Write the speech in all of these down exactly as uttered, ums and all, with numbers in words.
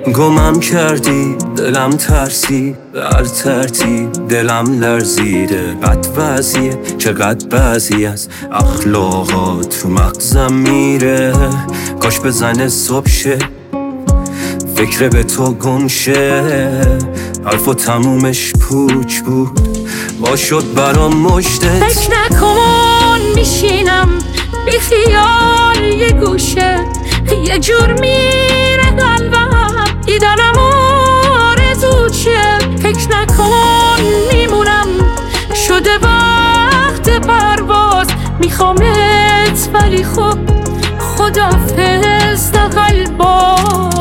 گمم کردی دلم ترسی، هر ترتیب دلم لرزیده. بد وضعیه چقدر بعضی از اخلاقات رو مغزم میره. کاش بزنه صبح شه فکر به تو گم شه. حرف و تمومش پوچ بود با شد برام مجده. فکر نکن میشینم بی خیال یه گوشه، یه جور میره قلبم دیدنم آرزو چیه. فکر نکن میمونم شده وقت پرواز، میخوامت ولی خب خدافظ تا قلبا.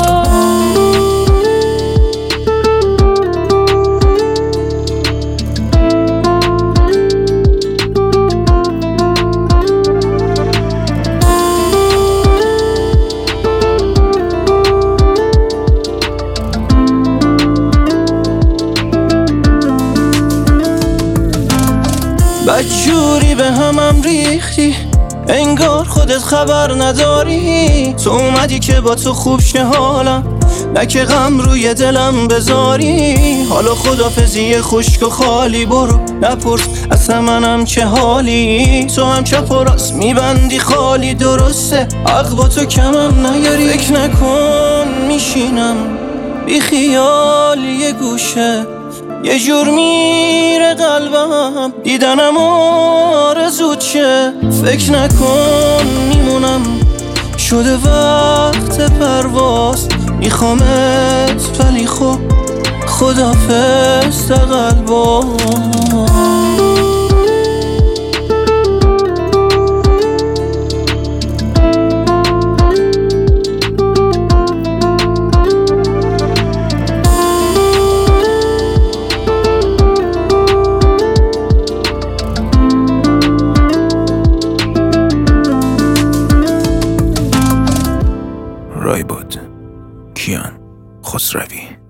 بدجوری به همم ریختی انگار خودت خبر نداری. تو اومدی که با تو خوب شه حالم، نه که غم روی دلم بذاری. حالا خدافظی خشک و خالی، برو نپرس اصلا منم چه حالی. تو هم چپ و راست میبندی خالی، درسته حق با تو کمم نیاری. فکر نکن میشینم بی خیال یه گوشه، یه جور میره قلبم دیدنم آرزو چه. فکر نکن میمونم شده وقت پرواز، میخوامت ولی خب خدافظ تا قلبا. رایبود کیان خسروی.